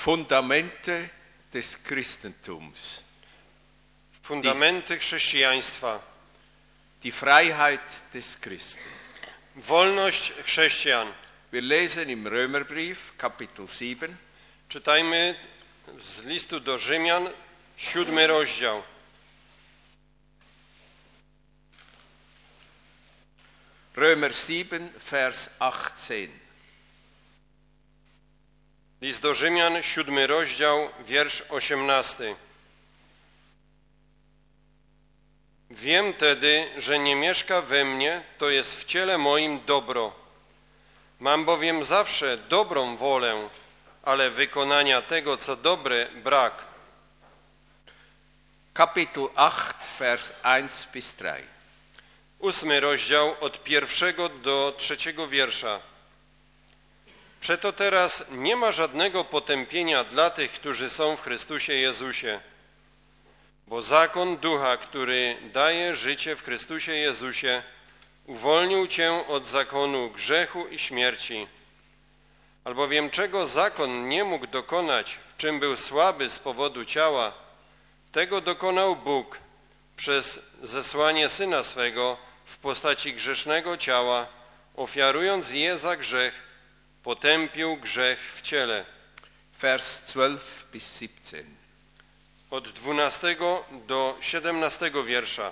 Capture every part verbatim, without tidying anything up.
Fundamente des Christentums. Fundamenty chrześcijaństwa. Die Freiheit des Christen. Wolność chrześcijan. Wir lesen im Römerbrief, Kapitel sieben. Czytajmy z listu do Rzymian, siódmy rozdział. Römer sieben, Vers achtzehn. List do Rzymian, siódmy rozdział, wiersz osiemnasty. Wiem tedy, że nie mieszka we mnie, to jest w ciele moim dobro. Mam bowiem zawsze dobrą wolę, ale wykonania tego, co dobre, brak. Kapitel acht, Vers eins bis drei. Ósmy rozdział od pierwszego do trzeciego wiersza. Przeto teraz nie ma żadnego potępienia dla tych, którzy są w Chrystusie Jezusie. Bo zakon ducha, który daje życie w Chrystusie Jezusie, uwolnił cię od zakonu grzechu i śmierci. Albowiem czego zakon nie mógł dokonać, w czym był słaby z powodu ciała, tego dokonał Bóg przez zesłanie Syna swego w postaci grzesznego ciała, ofiarując je za grzech, potępił grzech w ciele. Vers zwölf bis siebzehn. Od dwunastego do siedemnastego wiersza.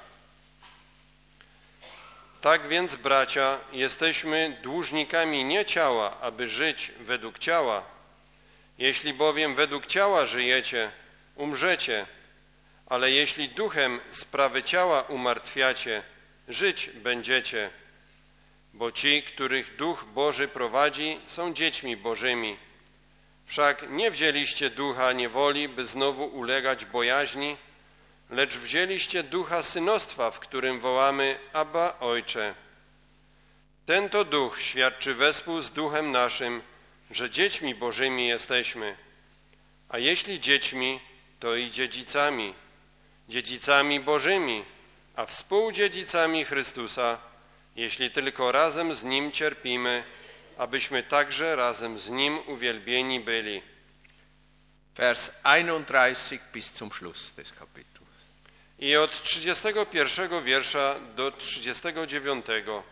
Tak więc, bracia, jesteśmy dłużnikami nie ciała, aby żyć według ciała. Jeśli bowiem według ciała żyjecie, umrzecie, ale jeśli duchem sprawy ciała umartwiacie, żyć będziecie. Bo ci, których Duch Boży prowadzi, są dziećmi Bożymi. Wszak nie wzięliście ducha niewoli, by znowu ulegać bojaźni, lecz wzięliście ducha synostwa, w którym wołamy Abba, Ojcze. Ten to duch świadczy wespół z duchem naszym, że dziećmi Bożymi jesteśmy. A jeśli dziećmi, to i dziedzicami, dziedzicami Bożymi, a współdziedzicami Chrystusa, jeśli tylko razem z Nim cierpimy, abyśmy także razem z Nim uwielbieni byli. Vers einunddreißig bis zum Schluss des Kapitels. I od trzydziestego pierwszego wiersza do trzydziestego dziewiątego.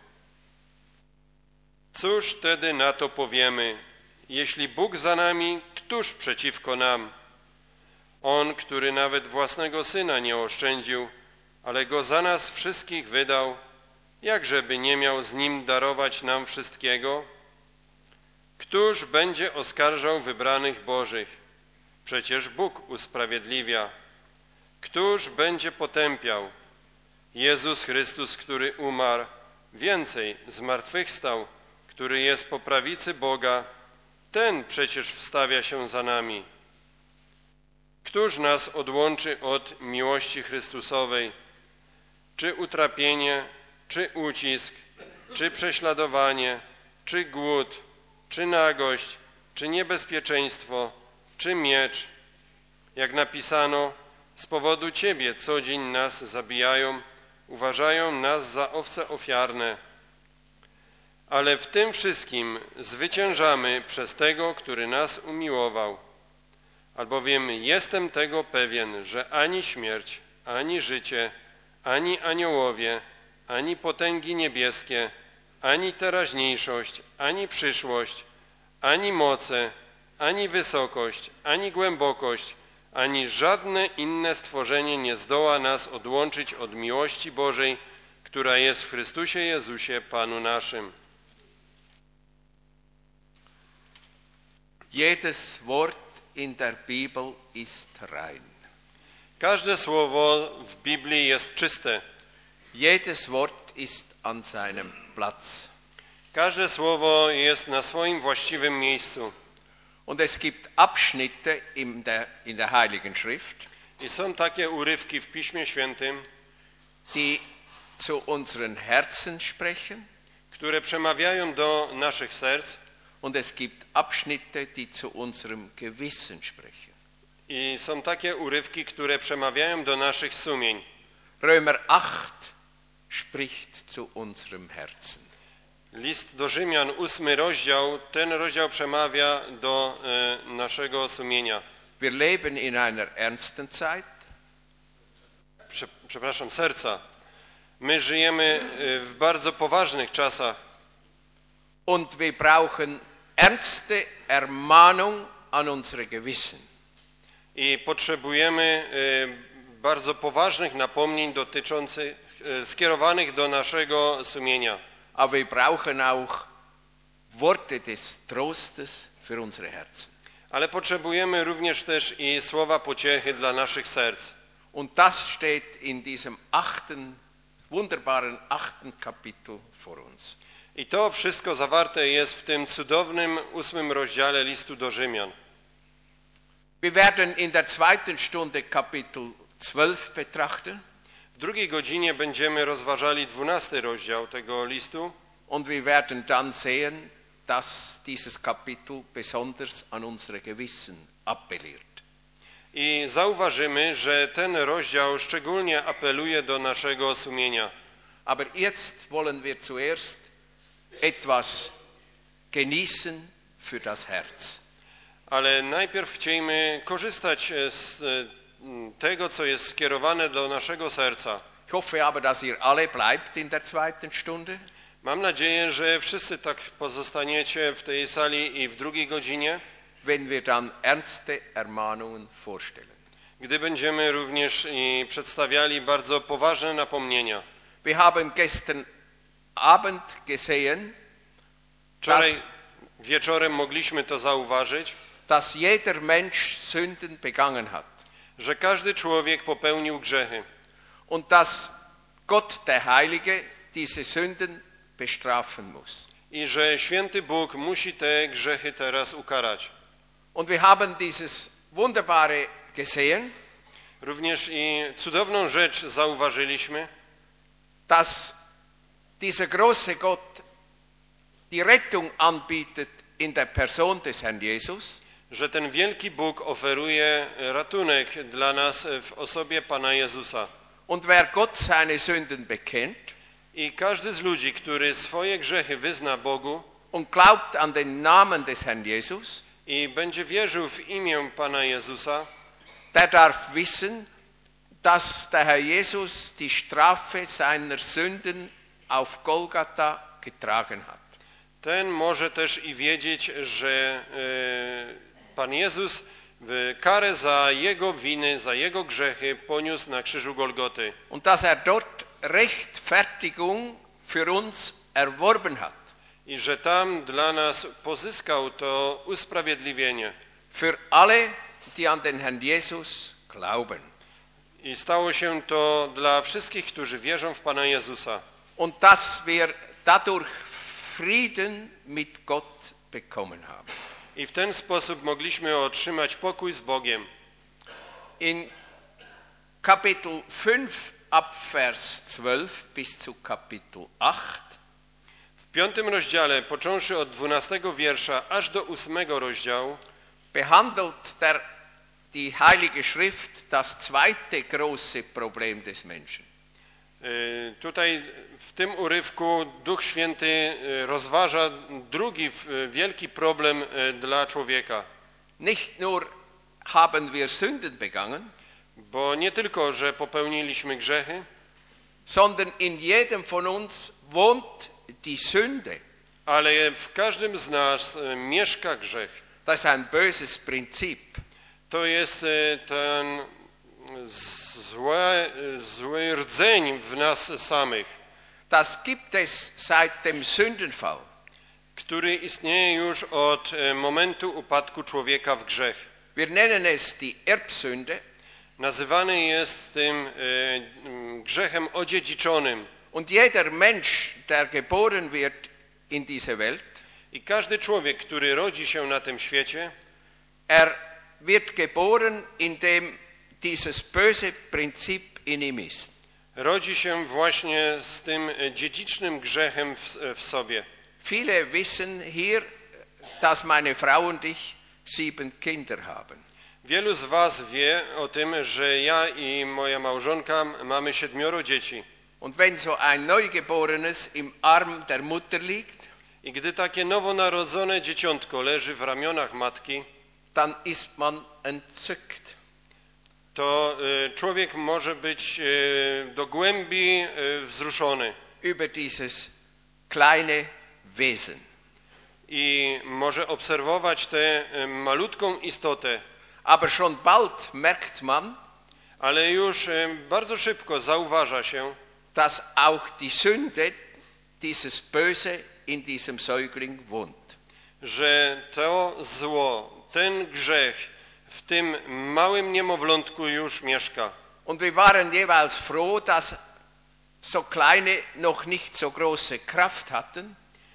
Cóż tedy na to powiemy? Jeśli Bóg za nami, któż przeciwko nam? On, który nawet własnego Syna nie oszczędził, ale Go za nas wszystkich wydał, jakżeby nie miał z Nim darować nam wszystkiego? Któż będzie oskarżał wybranych Bożych? Przecież Bóg usprawiedliwia. Któż będzie potępiał? Jezus Chrystus, który umarł, więcej zmartwychwstał, który jest po prawicy Boga, ten przecież wstawia się za nami. Któż nas odłączy od miłości Chrystusowej? Czy utrapienie, czy ucisk, czy prześladowanie, czy głód, czy nagość, czy niebezpieczeństwo, czy miecz? Jak napisano, z powodu Ciebie co dzień nas zabijają, uważają nas za owce ofiarne. Ale w tym wszystkim zwyciężamy przez Tego, który nas umiłował. Albowiem jestem tego pewien, że ani śmierć, ani życie, ani aniołowie, ani potęgi niebieskie, ani teraźniejszość, ani przyszłość, ani moce, ani wysokość, ani głębokość, ani żadne inne stworzenie nie zdoła nas odłączyć od miłości Bożej, która jest w Chrystusie Jezusie, Panu naszym. Jedes Wort in der Bibel ist rein. Każde słowo w Biblii jest czyste. Jedes Wort ist an seinem Platz. Każde słowo jest na swoim właściwym miejscu. Und es gibt Abschnitte in der, in der Heiligen Schrift, I są takie urywki w Piśmie Świętym, die zu unseren Herzen sprechen. które przemawiają do naszych serc. Und es gibt Abschnitte, die zu unserem Gewissen sprechen. I są takie urywki, które przemawiają do naszych sumień. Römer acht spricht zu unserem Herzen. List do Rzymian, ósmy rozdział, ten rozdział przemawia do e, naszego sumienia. Wir leben in einer ernsten Zeit. Prze, przepraszam, serca. My żyjemy w bardzo poważnych czasach. Und wir brauchen ernste Ermahnung an unsere Gewissen. I potrzebujemy bardzo poważnych napomnień dotyczących, skierowanych do naszego sumienia. Aber wir brauchen auch Worte des Trostes für unsere Herzen. Ale potrzebujemy również też i słowa pociechy dla naszych serc. Und das steht in diesem achten, wunderbaren achten Kapitel vor uns. I to wszystko zawarte jest w tym cudownym ósmym rozdziale listu do Rzymian. Wir werden in der zweiten Stunde Kapitel zwölf betrachten. W drugiej godzinie będziemy rozważali dwunasty rozdział tego listu. Und wir werden dann sehen, dass dieses Kapitel besonders an unsere Gewissen appelliert. I zauważymy, że ten rozdział szczególnie apeluje do naszego sumienia. Aber jetzt wollen wir zuerst etwas genießen für das Herz. Ale najpierw chcielibyśmy korzystać z tego, co jest skierowane do naszego serca. Ich hoffe aber, dass ihr alle bleibt in der zweiten Stunde. Mam nadzieję, że wszyscy tak pozostaniecie w tej sali i w drugiej godzinie, wenn wir dann ernste Ermahnungen vorstellen. gdy będziemy również i przedstawiali bardzo poważne napomnienia. Wir haben gestern Abend gesehen, Wczoraj dass, wieczorem mogliśmy to zauważyć, dass jeder Mensch Sünden begangen hat że każdy człowiek popełnił grzechy und dass Gott der Heilige diese Sünden bestrafen muss. i że święty Bóg musi te grzechy teraz ukarać. Und wir haben dieses Wunderbare gesehen, Również i cudowną rzecz zauważyliśmy, dass dieser große Gott die Rettung anbietet in der Person des Herrn Jesus, że ten wielki Bóg oferuje ratunek dla nas w osobie Pana Jezusa. und wer Gott seine Sünden bekennt I każdy z ludzi, który swoje grzechy wyzna Bogu und glaubt an den Namen des Herrn Jesus, i będzie wierzył w imię Pana Jezusa, der darf wissen, dass der Herr Jesus die Strafe seiner Sünden auf Golgatha getragen hat. ten może też i wiedzieć, że e, Pan Jezus w karę za jego winy, za jego grzechy poniósł na krzyżu Golgoty. Und dass er dort Rechtfertigung für uns erworben hat. I że tam dla nas pozyskał to usprawiedliwienie. Für alle, die an den Herrn Jesus glauben. I stało się to dla wszystkich, którzy wierzą w Pana Jezusa. Und dass wir dadurch Frieden mit Gott bekommen haben. I w ten sposób mogliśmy otrzymać pokój z Bogiem. In Kapitel fünf ab Vers zwölf bis zu Kapitel acht W piątym rozdziale, począwszy od dwunastego wiersza aż do ósmego rozdziału, behandelt der, die Heilige Schrift das zweite große Problem des Menschen. y, tutaj w tym urywku Duch Święty y, rozważa drugi y, wielki problem y, dla człowieka. Nicht nur haben wir Sünden begangen, Bo nie tylko, że popełniliśmy grzechy, sondern in jedem von uns wohnt die Sünde. ale w każdym z nas y, mieszka grzech. Das ist ein böses Prinzip. To jest y, ten złe, zły rdzeń w nas samych, Das gibt es seit dem Sündenfall. który istnieje już od y, momentu upadku człowieka w grzech. Wir nennen es die Erbsünde. Nazywany jest tym y, grzechem odziedziczonym. Und jeder Mensch, der geboren wird in diese Welt, I każdy człowiek, który rodzi się na tym świecie, er wird geboren, indem dieses böse Prinzip in ihm ist. rodzi się właśnie z tym dziedzicznym grzechem w, w sobie. Viele wissen hier, dass meine Frau und ich sieben Kinder haben. Wielu z was wie o tym, że ja i moja małżonka mamy siedmioro dzieci. Und wenn so ein Neugeborenes im Arm der Mutter liegt, I gdy takie nowonarodzone dzieciątko leży w ramionach matki, dann ist man entzückt. To y, człowiek może być y, do głębi y, wzruszony Über dieses kleine Wesen. i może obserwować tę y, malutką istotę, Aber schon bald merkt man, ale już y, bardzo szybko zauważa się, dass auch die Sünde, dieses Böse in diesem Säugling wohnt. że to zło, ten grzech w tym małym niemowlątku już mieszka. Und wir waren jeweils froh, dass so kleine noch nicht so große Kraft hatten,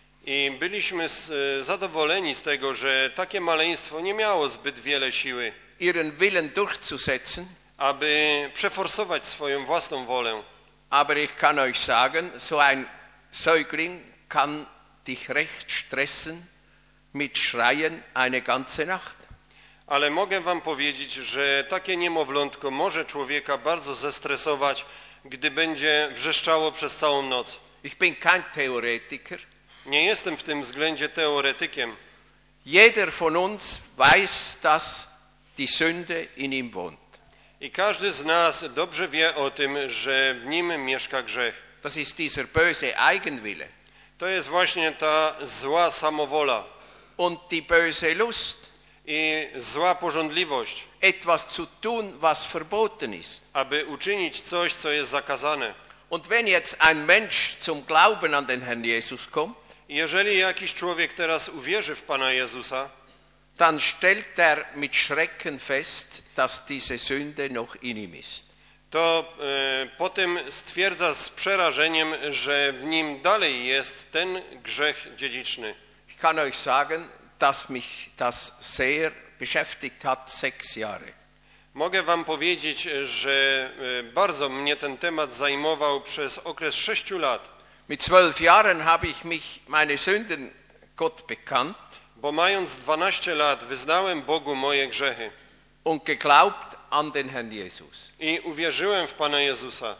I byliśmy z, zadowoleni z tego, że takie maleństwo nie miało zbyt wiele siły, ihren Willen durchzusetzen. aby przeforsować swoją własną wolę. Aber ich kann euch sagen, so ein Säugling kann dich recht stressen mit Schreien eine ganze Nacht. Ale mogę wam powiedzieć, że takie niemowlątko może człowieka bardzo zestresować, gdy będzie wrzeszczało przez całą noc. Ich bin kein Theoretiker. Nie jestem w tym względzie teoretykiem. Jeder von uns weiß, dass die Sünde in ihm wohnt. I każdy z nas dobrze wie o tym, że w nim mieszka grzech. Das ist dieser böse Eigenwille To jest właśnie ta zła samowola und die böse Lust, i zła pożądliwość, etwas zu tun, was verboten ist. aby uczynić coś, co jest zakazane. Und wenn jetzt ein Mensch zum Glauben an den Herrn Jesus kommt, I jeżeli jakiś człowiek teraz uwierzy w Pana Jezusa, dann stellt er mit Schrecken fest, dass diese Sünde noch in ihm ist. to e, potem stwierdza z przerażeniem, że w nim dalej jest ten grzech dziedziczny. Ich kann euch sagen, dass mich das sehr beschäftigt hat, sechs Jahre. Mogę wam powiedzieć, że e, bardzo mnie ten temat zajmował przez okres sześciu lat, Mit zwölf Jahren habe ich mich meine Sünden Gott bekannt bo mając dwanaście lat wyznałem Bogu moje grzechy und geglaubt an den Herrn Jesus. i uwierzyłem w Pana Jezusa.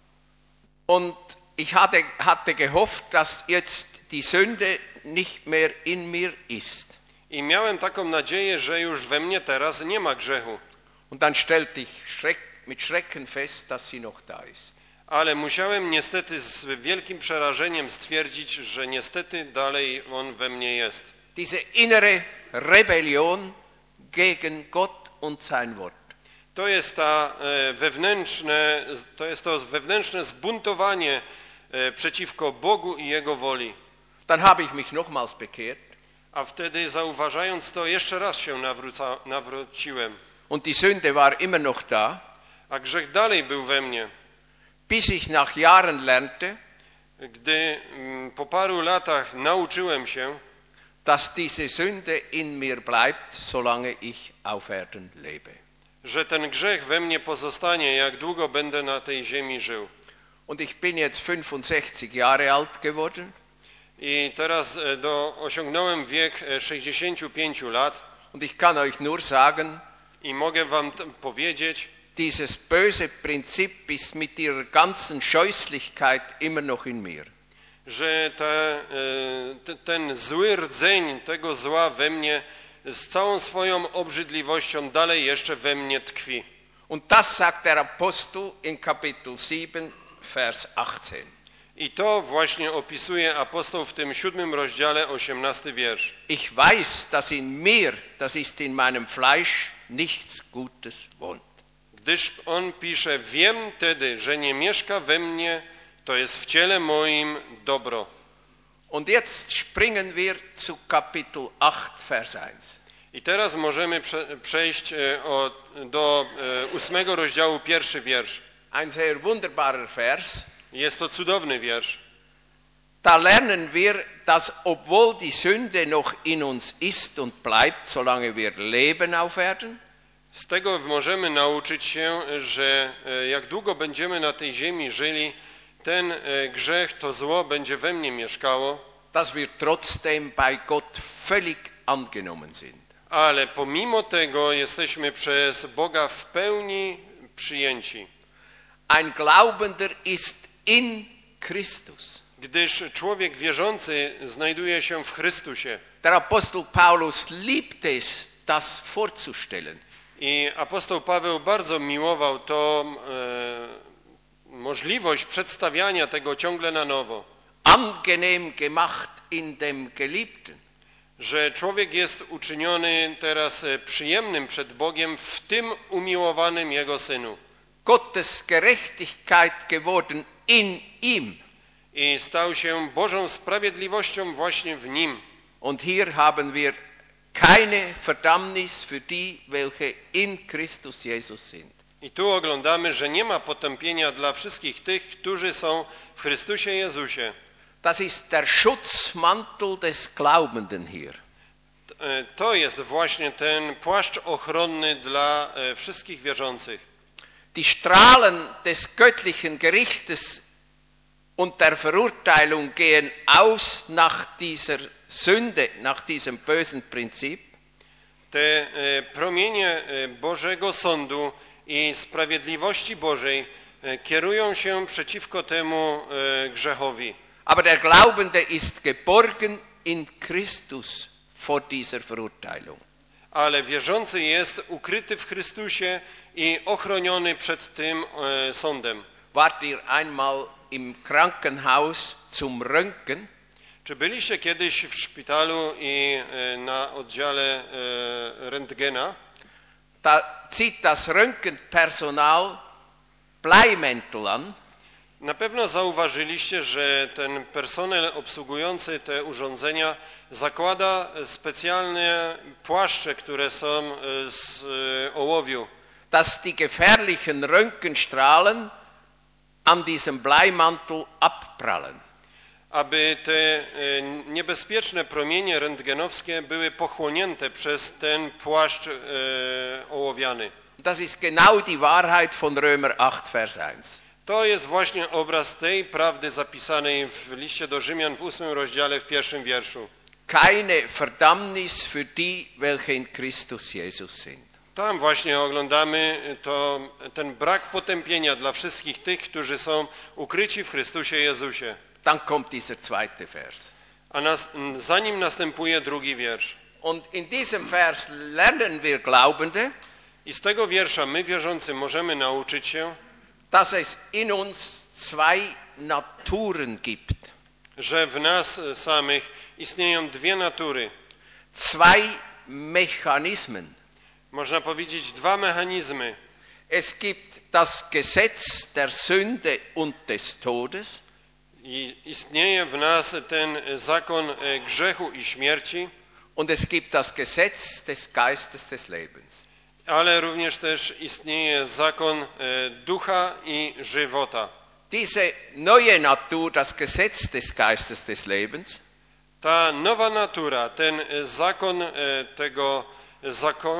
Und ich hatte, hatte gehofft, dass jetzt die Sünde nicht mehr in mir ist. I miałem taką nadzieję, że już we mnie teraz nie ma grzechu. Und dann stellte ich Schreck, mit Schrecken fest, dass sie noch da ist. Ale musiałem niestety z wielkim przerażeniem stwierdzić, że niestety dalej on we mnie jest. Diese innere Rebellion gegen Gott und sein Wort. To jest ta e, wewnętrzne, to jest to wewnętrzne zbuntowanie e, przeciwko Bogu i Jego woli. Dann habe ich mich nochmals bekehrt A wtedy zauważając to jeszcze raz się nawróca, nawróciłem. und die Sünde war immer noch da, A grzech dalej był we mnie. bis ich nach Jahren lernte, Gdy mm, po paru latach nauczyłem się, dass diese Sünde in mir bleibt, solange ich auf Erden lebe. że ten grzech we mnie pozostanie, jak długo będę na tej ziemi żył. Und ich bin jetzt fünfundsechzig Jahre alt geworden I teraz e, do, osiągnąłem wiek e, sześćdziesięciu pięciu lat und ich kann euch nur sagen, i mogę wam t- powiedzieć, dieses böse Prinzip ist mit ihrer ganzen Scheußlichkeit immer noch in mir. że te, e, te, ten zły rdzeń tego zła we mnie z całą swoją obrzydliwością dalej jeszcze we mnie tkwi. Und das sagt der Apostel in Kapitel sieben, Vers achtzehn. I to właśnie opisuje apostoł w tym siódmym rozdziale, osiemnasty wiersz. Ich weiß, dass in mir, das ist in meinem Fleisch, nichts Gutes wohnt. Gdyż on pisze, wiem tedy, że nie mieszka we mnie, to jest w ciele moim dobro. Und jetzt springen wir zu Kapitel acht, Vers eins. I teraz możemy prze, przejść e, o, do e, ósmego rozdziału, pierwszy wiersz. Ein sehr wunderbarer Vers. Jest to cudowny wiersz. Da lernen wir, dass obwohl die Sünde noch in uns ist und bleibt, solange wir leben auf Erden, Z tego możemy nauczyć się, że e, jak długo będziemy na tej ziemi żyli, ten e, grzech, to zło będzie we mnie mieszkało, dass wir trotzdem bei Gott völlig angenommen sind. ale pomimo tego jesteśmy przez Boga w pełni przyjęci. Ein Glaubender ist in Christus. Gdyż człowiek wierzący znajduje się w Chrystusie. Der Apostel Paulus liebt es, das vorzustellen. I apostoł Paweł bardzo miłował to e, możliwość przedstawiania tego ciągle na nowo. Angenehm gemacht in dem Geliebten. Że człowiek jest uczyniony teraz przyjemnym przed Bogiem w tym umiłowanym Jego Synu. Gottes Gerechtigkeit geworden in ihm. I stał się Bożą sprawiedliwością właśnie w Nim. Und hier haben wir keine Verdammnis für die, welche in Christus Jesus sind. I tu oglądamy, że nie ma potępienia dla wszystkich tych, którzy są w Chrystusie Jezusie. Das ist der Schutzmantel des Glaubenden hier. To jest właśnie ten płaszcz ochronny dla wszystkich wierzących. Die Strahlen des göttlichen Gerichtes und der Verurteilung gehen aus nach dieser Sünde, nach diesem bösen Prinzip. Te promienie Bożego Sądu i sprawiedliwości Bożej kierują się przeciwko temu grzechowi. Aber der Glaubende ist geborgen in Christus vor dieser Verurteilung. Ale wierzący jest ukryty w Chrystusie i ochroniony przed tym e, sądem. Wart ihr einmal im Krankenhaus zum Röntgen? Czy byliście kiedyś w szpitalu i e, na oddziale e, rentgena? Da zieht das Röntgenpersonal Bleimäntel an. Na pewno zauważyliście, że ten personel obsługujący te urządzenia zakłada specjalne płaszcze, które są z ołowiu. Dass die gefährlichen Röntgenstrahlen an diesem Bleimantel abprallen. Aby te niebezpieczne promienie rentgenowskie były pochłonięte przez ten płaszcz e, ołowiany. Das ist genau die Wahrheit von Römer acht, Vers eins. To jest właśnie obraz tej prawdy zapisanej w liście do Rzymian w ósmym rozdziale w pierwszym wierszu. Keine Verdammnis für die, welche in Christus Jesus sind. Tam właśnie oglądamy to, ten brak potępienia dla wszystkich tych, którzy są ukryci w Chrystusie Jezusie. Dann kommt dieser zweite Vers. A nas, za nim następuje drugi wiersz. Und in diesem Vers lernen wir Glaubende, I z tego wiersza my wierzący możemy nauczyć się, dass es in uns zwei Naturen gibt. że w nas samych istnieją dwie natury. Zwei Mechanismen. Można powiedzieć dwa mechanizmy. Es gibt das Gesetz der Sünde und des Todes. I istnieje w nas ten zakon grzechu i śmierci. Und es gibt das Gesetz des Geistes des Lebens. Ale również też istnieje zakon ducha i żywota. Diese neue Natur, das Gesetz des Geistes des Lebens, Ta nowa natura, ten zakon tego, zakon,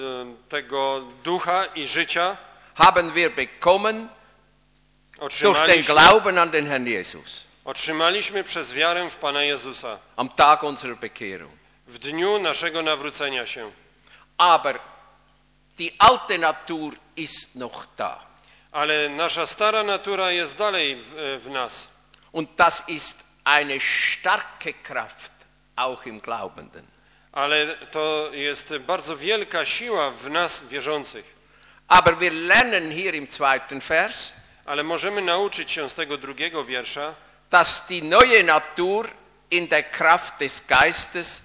tego ducha i życia haben wir bekommen durch den otrzymaliśmy, Glauben an den Herrn Jesus otrzymaliśmy przez wiarę w Pana Jezusa am Tag unserer Bekehrung. w dniu naszego nawrócenia się. Aber die alte Natur ist noch da. Ale nasza stara natura jest dalej w, w nas. Und das ist eine starke Kraft, auch im Glaubenden. Ale to jest bardzo wielka siła w nas wierzących. Aber wir lernen hier im zweiten Vers, Ale możemy nauczyć się z tego drugiego wiersza, dass die neue Natur in der Kraft des Geistes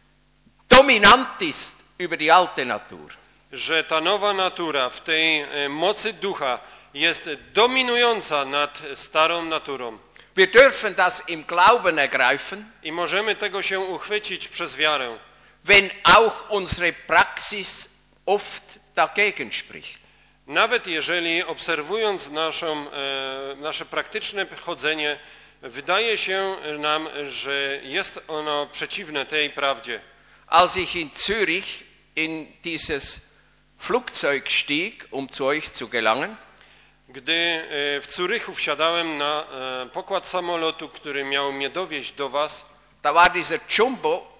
dominant ist über die alte Natur. że ta nowa natura w tej mocy ducha jest dominująca nad starą naturą. Wir dürfen das im Glauben ergreifen, I możemy tego się uchwycić przez wiarę. wenn auch unsere Praxis oft dagegen spricht. Nawet jeżeli obserwując naszą, e, nasze praktyczne chodzenie, wydaje się nam, że jest ono przeciwne tej prawdzie. Als ich in Zürich in dieses Flugzeug stieg, um zu euch zu gelangen, Gdy e, w Zurychu wsiadałem na e, pokład samolotu, który miał mnie dowieźć do was, da war dieser Jumbo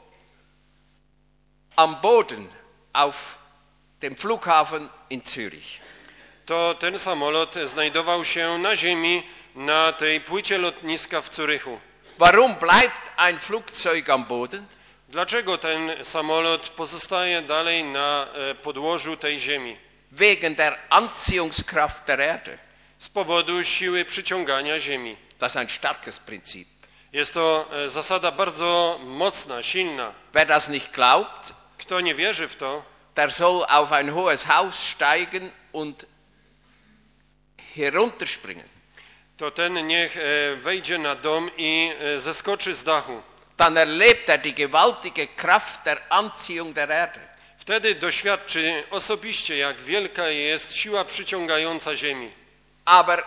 am Boden auf dem Flughafen in Zürich. to ten samolot znajdował się na ziemi na tej płycie lotniska w Zurychu. Warum bleibt ein Flugzeug am Boden? Dlaczego ten samolot pozostaje dalej na e, podłożu tej ziemi? Wegen der Anziehungskraft der Erde. Z powodu siły przyciągania ziemi. Das ist ein starkes Prinzip. Jest to e, zasada bardzo mocna, silna. Wer das nicht glaubt, Kto nie wierzy w to, der soll auf ein hohes Haus steigen und herunterspringen. to ten niech e, wejdzie na dom i e, zeskoczy z dachu. Dann erlebt er die gewaltige Kraft der Anziehung der Erde. Wtedy doświadczy osobiście, jak wielka jest siła przyciągająca ziemi. Aber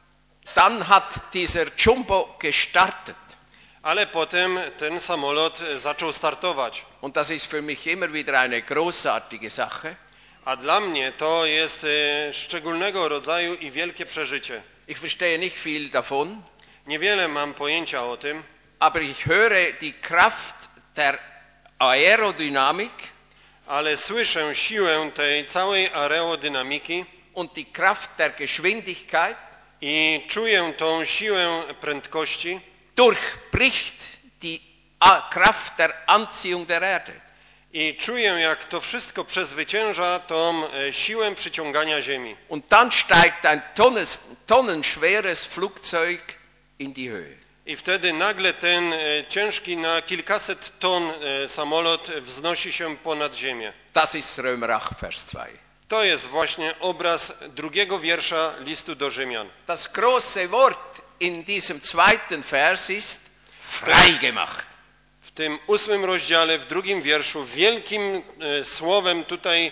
dann hat dieser Jumbo gestartet. Ale potem ten samolot zaczął startować. Und das ist für mich immer wieder eine großartige Sache. A dla mnie to jest e, szczególnego rodzaju i wielkie przeżycie. Ich verstehe nicht viel davon, Niewiele mam pojęcia o tym, aber ich höre die Kraft der Aerodynamik ale słyszę siłę tej całej aerodynamiki und die Kraft der Geschwindigkeit i czuję tą siłę prędkości, durchbricht die A- Kraft der Anziehung der Erde. i czuję, jak to wszystko przezwycięża tą e, siłę przyciągania ziemi. Und dann steigt ein Tonnes, tonnenschweres Flugzeug in die Höhe. I wtedy nagle ten e, ciężki na kilkaset ton e, samolot wznosi się ponad ziemię. Das ist Römer acht, Vers zwei. To jest właśnie obraz drugiego wiersza listu do Rzymian. Das große Wort in diesem zweiten Vers ist freigemacht. W tym ósmym rozdziale, w drugim wierszu, wielkim e, słowem tutaj,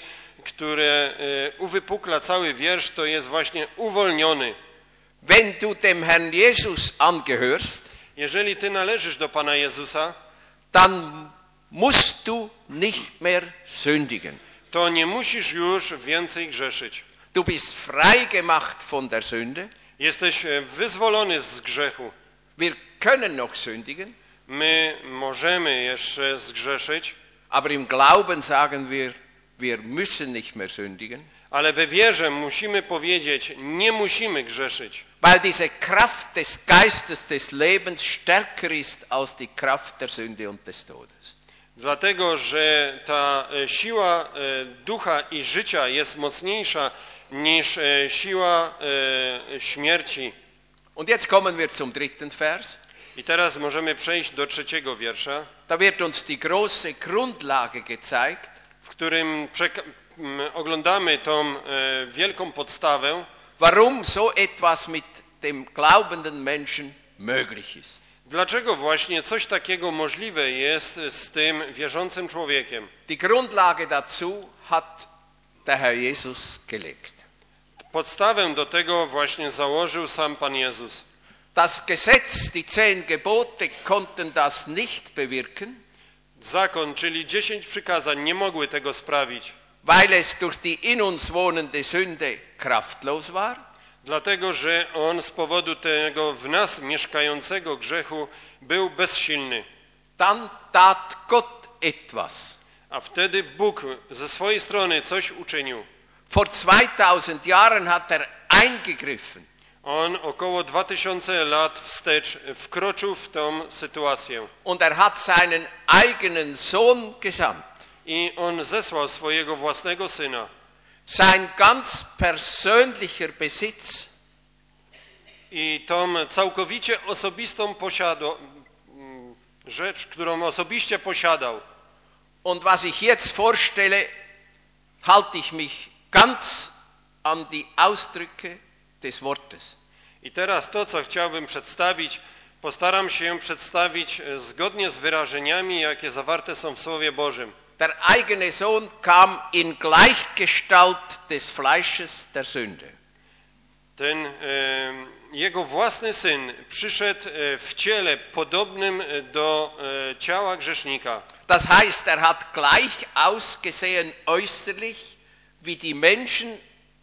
które e, uwypukla cały wiersz, to jest właśnie uwolniony. Wenn du dem Herrn Jesus angehörst, Jeżeli ty należysz do Pana Jezusa, dann musst du nicht mehr sündigen. to nie musisz już więcej grzeszyć. Du bist freigemacht von der Sünde. Jesteś e, wyzwolony z grzechu. Wir können noch sündigen, My możemy jeszcze zgrzeszyć, aber im Glauben sagen wir, wir müssen nicht mehr sündigen, ale we wierze musimy powiedzieć, nie musimy grzeszyć. weil diese Kraft des Geistes des Lebens stärker ist als die Kraft der Sünde und des Todes. Dlatego, że ta e, siła e, ducha i życia jest mocniejsza niż e, siła e, śmierci. Und jetzt kommen wir zum dritten Vers. I teraz możemy przejść do trzeciego wiersza, Da wird uns die große Grundlage gezeigt, w którym przeka- m, oglądamy tą e, wielką podstawę, warum so etwas mit dem glaubenden Menschen möglich ist. dlaczego właśnie coś takiego możliwe jest z tym wierzącym człowiekiem. Die Grundlage dazu hat der Herr Jesus gelegt. Podstawę do tego właśnie założył sam Pan Jezus. Das Gesetz, die zehn Gebote konnten das nicht bewirken, Zakon, czyli dziesięć przykazań, nie mogły tego sprawić, weil es durch die in uns wohnende Sünde kraftlos war. dlatego że on z powodu tego w nas mieszkającego grzechu był bezsilny. Dann tat Gott etwas. A wtedy Bóg ze swojej strony coś uczynił. Vor zweitausend Jahren hat er eingegriffen. On około dwa tysiące lat wstecz wkroczył w tą sytuację. Und er hat seinen eigenen Sohn gesandt. I on zesłał swojego własnego syna. Sein ganz persönlicher Besitz, I tą całkowicie osobistą posiado, rzecz, którą osobiście posiadał. und was ich jetzt vorstelle, halte ich mich ganz an die Ausdrücke des Wortes. I teraz to, co chciałbym przedstawić, postaram się przedstawić zgodnie z wyrażeniami, jakie zawarte są w Słowie Bożym. Der eigene Sohn kam in Gleichgestalt des Fleisches der Sünde. Ten e, jego własny syn przyszedł e, w ciele podobnym do e, ciała grzesznika. Das heißt, er hat gleich ausgesehen äußerlich wie die Menschen,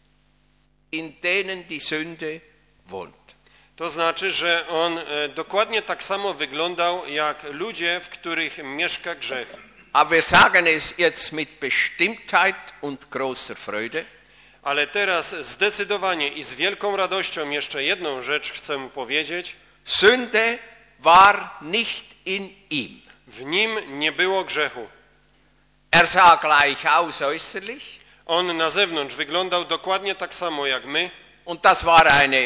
in denen die Sünde wohnt. To znaczy, że on e, dokładnie tak samo wyglądał jak ludzie, w których mieszka grzech. Aber wir sagen es jetzt mit Bestimmtheit und großer Freude. Ale teraz zdecydowanie i z wielką radością jeszcze jedną rzecz chcę powiedzieć. Sünde war nicht in ihm. W nim nie było grzechu. Er sah gleich aus äußerlich. On na zewnątrz wyglądał dokładnie tak samo jak my. Und das war eine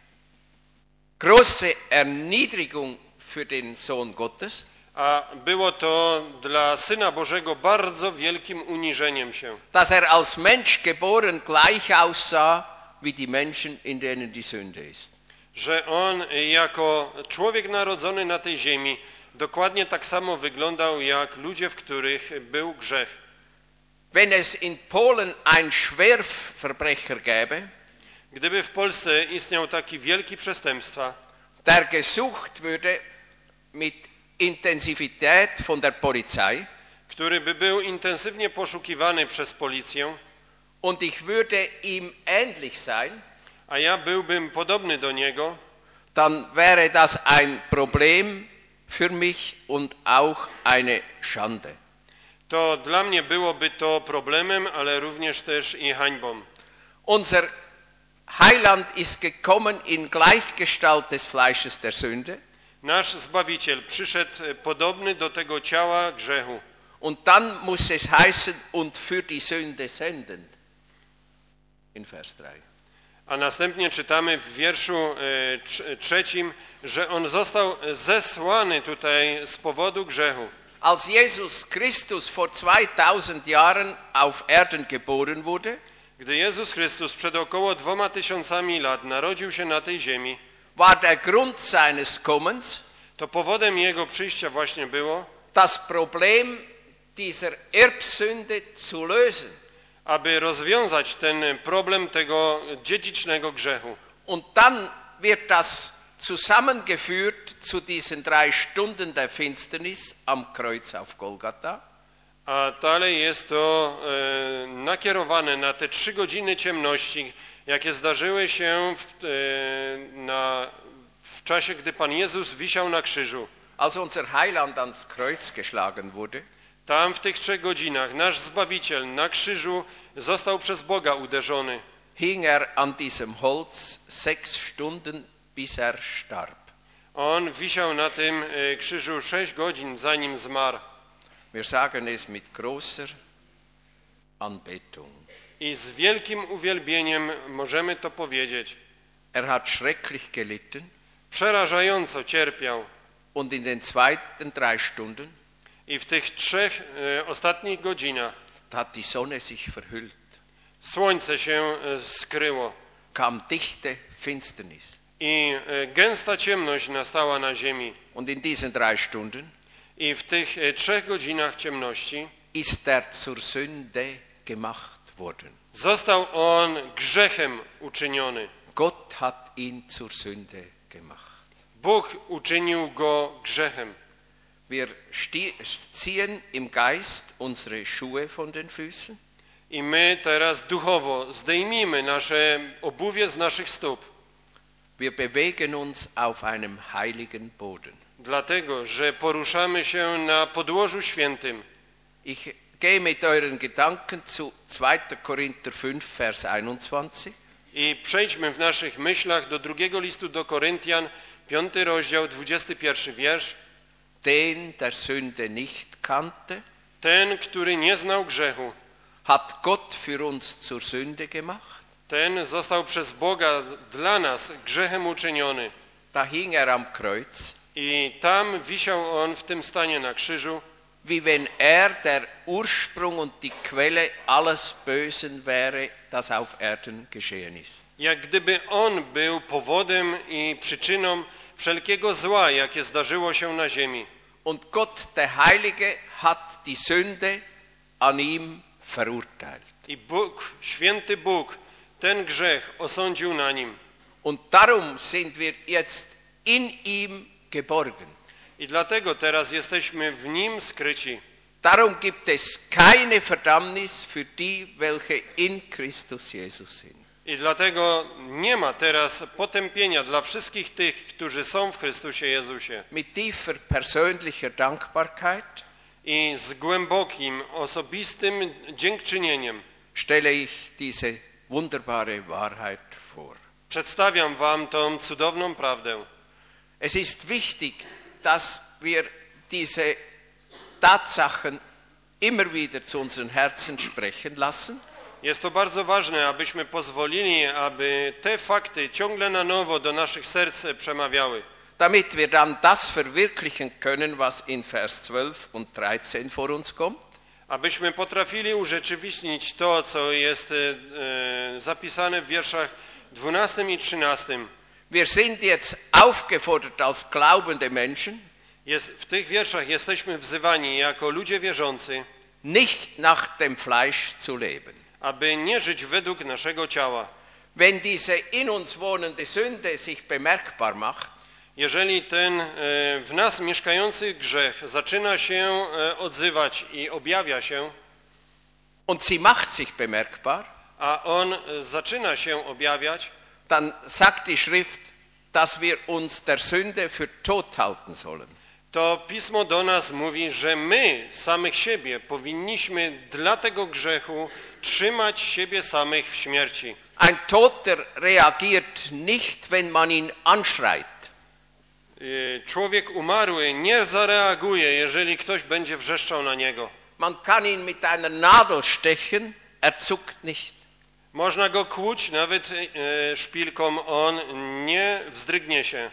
große Erniedrigung für den Sohn Gottes. A było to dla Syna Bożego bardzo wielkim uniżeniem się. Dass er als Mensch geboren gleich aussah wie die Menschen, in denen die Sünde ist. Że on jako człowiek narodzony na tej ziemi dokładnie tak samo wyglądał jak ludzie, w których był grzech. Wenn es in Polen ein Schwerverbrecher gäbe, Gdyby w Polsce istniał taki wielki przestępstwa, der gesucht würde mit Intensivität von der Polizei, który by był intensywnie poszukiwany przez policję, und ich würde ihm ähnlich sein, a ja byłbym podobny do niego, dann wäre das ein Problem für mich und auch eine Schande. to dla mnie byłoby to problemem, ale również też i hańbą. Unser Heiland ist gekommen in Gleichgestalt des Fleisches der Sünde. Nasz Zbawiciel przyszedł podobny do tego ciała grzechu. Und dann muss es heißen, und für die Sünde sendend. In Vers drei. A następnie czytamy w wierszu e, trz- trzecim, że on został zesłany tutaj z powodu grzechu. Als Jesus Christus vor zweitausend Jahren auf Erden geboren wurde, Gdy Jezus Chrystus przed około dwoma tysiącami lat narodził się na tej ziemi, war der Grund seines Kommens, to powodem Jego przyjścia właśnie było, das Problem dieser Erbsünde zu lösen. aby rozwiązać ten problem tego dziedzicznego grzechu. Und dann wird das zusammengeführt zu diesen drei Stunden der Finsternis am Kreuz auf Golgatha. A dalej jest to e, nakierowane na te trzy godziny ciemności, jakie zdarzyły się w, e, na, w czasie, gdy Pan Jezus wisiał na krzyżu. Als unser Heiland ans Kreuz geschlagen wurde, Tam w tych trzech godzinach nasz Zbawiciel na krzyżu został przez Boga uderzony. hing er an diesem Holz sechs Stunden, bis er starb. On wisiał na tym e, krzyżu sześć godzin, zanim zmarł. Wir sagen es mit großer Anbetung. I z wielkim uwielbieniem możemy to powiedzieć. Er hat schrecklich gelitten Przerażająco cierpiał. und in den zweiten drei Stunden I w tych trzech e, ostatnich godzinach hat die Sonne sich verhüllt, słońce się e, skryło kam dichte Finsternis. i e, gęsta ciemność nastała na ziemi. Und in diesen drei Stunden I w tych e, trzech godzinach ciemności ist er zur Sünde gemacht worden. został on grzechem uczyniony. Gott hat ihn zur Sünde gemacht. Bóg uczynił go grzechem. Wir ziehen im Geist unsere Schuhe von den Füßen. I my teraz duchowo zdejmijmy nasze obuwie z naszych stóp. Wir bewegen uns auf einem heiligen Boden. Dlatego, że poruszamy się na podłożu świętym. Ich gehe mit euren Gedanken zu zweiter Korinther fünf, Vers einundzwanzig. I przejdźmy w naszych myślach do drugiego listu do Koryntian, piąty rozdział, dwudziesty pierwszy wiersz. Den der Sünde nicht kannte, Ten, który nie znał grzechu, hat Gott für uns zur Sünde gemacht. ten został przez Boga dla nas grzechem uczyniony. Da hing er am Kreuz, I tam wisiał on w tym stanie na krzyżu, wie wenn er der Ursprung und die Quelle alles Bösen wäre, das auf Erden geschehen ist. jak gdyby on był powodem i przyczyną wszelkiego zła, jakie zdarzyło się na ziemi. Und Gott, der Heilige, hat die Sünde an ihm verurteilt. I Bóg, święty Bóg, ten grzech osądził na nim. Und darum sind wir jetzt in ihm geborgen. I dlatego teraz jesteśmy w nim skryci. Darum gibt es keine Verdammnis für die, welche in Christus Jesus sind. I dlatego nie ma teraz potępienia dla wszystkich tych, którzy są w Chrystusie Jezusie. Mit tiefer persönlicher Dankbarkeit I z głębokim, osobistym dziękczynieniem stelle ich diese wunderbare Wahrheit vor. przedstawiam wam tą cudowną prawdę. Es ist wichtig, dass wir diese Tatsachen immer wieder zu unseren Herzen sprechen lassen. Jest to bardzo ważne, abyśmy pozwolili, aby te fakty ciągle na nowo do naszych serc przemawiały. Damit wir dann das verwirklichen können, was in Vers zwölf und dreizehn vor uns kommt. Abyśmy potrafili urzeczywistnić to, co jest e, zapisane w wierszach dwunastym i trzynastym. Wir sind jetzt aufgefordert als glaubende Menschen, Jest, w tych wierszach jesteśmy wzywani jako ludzie wierzący, nicht nach dem Fleisch zu leben. aby nie żyć według naszego ciała. Wenn diese in uns wohnende Sünde sich bemerkbar macht, Jeżeli ten e, w nas mieszkający grzech zaczyna się e, odzywać i objawia się, und sie macht sich bemerkbar, a on e, zaczyna się objawiać, dann sagt die Schrift, dass wir uns der Sünde für tot halten sollen. to Pismo do nas mówi, że my samych siebie powinniśmy dla tego grzechu trzymać siebie samych w śmierci. Ein Toter reagiert nicht, wenn man ihn anschreit. E, Człowiek umarły nie zareaguje, jeżeli ktoś będzie wrzeszczał na niego. Man kann ihn mit einer Nadel stechen, er zuckt nicht. Można go kłuć nawet e, szpilką, on nie wzdrygnie się.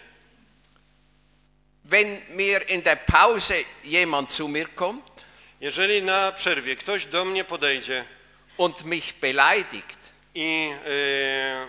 Wenn mir in der Pause jemand zu mir kommt Jeżeli na przerwie ktoś do mnie podejdzie und mich beleidigt, i e,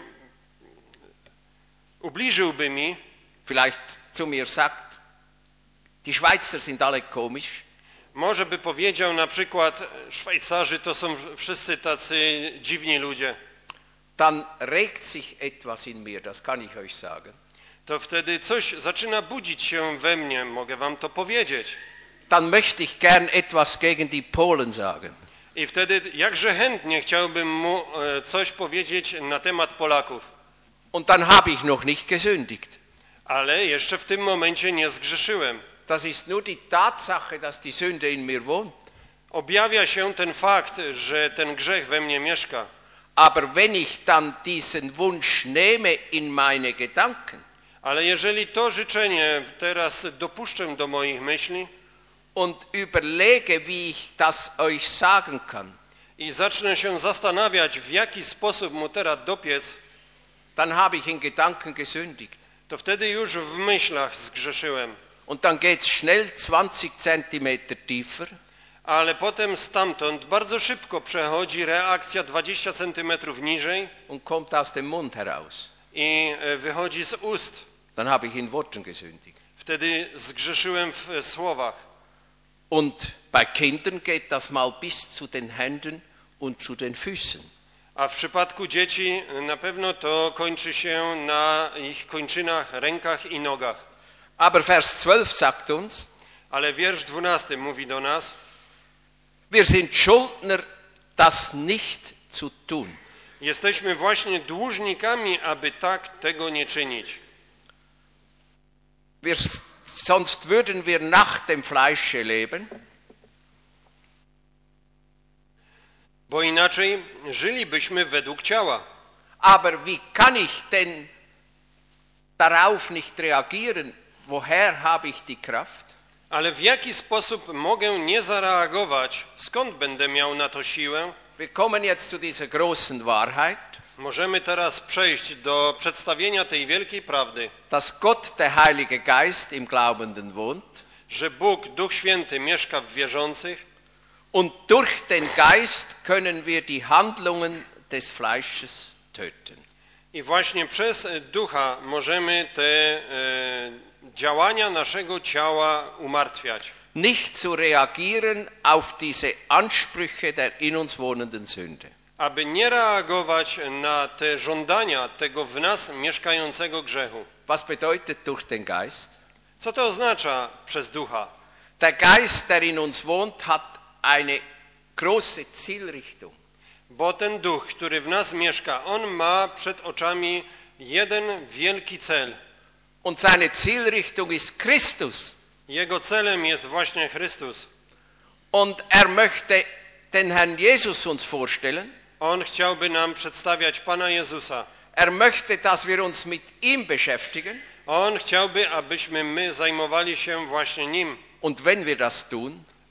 ubliżyłby mi, vielleicht zu mir sagt, die Schweizer sind alle komisch, może by powiedział na przykład, Szwajcarzy to są wszyscy tacy dziwni ludzie, dann regt sich etwas in mir, das kann ich euch sagen. to wtedy coś zaczyna budzić się we mnie, mogę wam to powiedzieć. Dann möchte ich gern etwas gegen die Polen sagen. I wtedy jakże chętnie chciałbym mu e, coś powiedzieć na temat Polaków. Und dann habe ich noch nicht gesündigt. Ale jeszcze w tym momencie nie zgrzeszyłem. Das ist nur die Tatsache, dass die Sünde in mir wohnt. Objawia się ten fakt, że ten grzech we mnie mieszka. Aber wenn ich dann diesen Wunsch nehme in meine Gedanken Ale jeżeli to życzenie teraz dopuszczę do moich myśli und überlege, wie ich das euch sagen kann, i zacznę się zastanawiać, w jaki sposób mu teraz dopiec, dann habe ich in Gedanken gesündigt. to wtedy już w myślach zgrzeszyłem. Und dann geht es schnell zwanzig Zentimeter tiefer. Ale potem stamtąd bardzo szybko przechodzi reakcja dwadzieścia centymetrów niżej Und kommt aus dem Mund heraus. i wychodzi z ust. Dann habe ich in Worten gesündigt. Wtedy zgrzeszyłem w słowach. Und bei Kindern geht das mal bis zu den Händen und zu den Füßen. A w przypadku dzieci na pewno to kończy się na ich kończynach, rękach i nogach. Aber Vers zwölf sagt uns, Ale wiersz dwunasty mówi do nas, wir sind Schuldner, das nicht zu tun. jesteśmy właśnie dłużnikami, aby tak tego nie czynić. Wir, sonst würden wir nach dem Fleische leben. Bo inaczej żylibyśmy według ciała. Aber wie kann ich denn darauf nicht reagieren? Woher habe ich die Kraft? Ale w jaki sposób mogę nie zareagować? Skąd będę miał na to siłę? Wir kommen jetzt zu dieser großen Wahrheit, Możemy teraz przejść do przedstawienia tej wielkiej prawdy, dass Gott, der Heilige Geist, im Glaubenden wohnt że Bóg, Duch Święty mieszka w wierzących und durch den Geist können wir die Handlungen des Fleisches töten. i właśnie przez Ducha możemy te e, działania naszego ciała umartwiać. Nicht zu reagieren auf diese Ansprüche der in uns wohnenden Sünde. Aby nie reagować na te żądania tego w nas mieszkającego grzechu. Was bedeutet durch den Geist? Co to oznacza przez Ducha? Der Geist, der in uns wohnt, hat eine große Zielrichtung. Bo ten Duch, który w nas mieszka, on ma przed oczami jeden wielki cel. Und seine Zielrichtung ist Christus. Jego celem jest właśnie Chrystus. Und er möchte den Herrn Jesus uns vorstellen. On chciałby nam przedstawiać Pana Jezusa. Er möchte, dass wir uns mit ihm beschäftigen. On chciałby, abyśmy my zajmowali się właśnie Nim. Und wenn wir das tun, A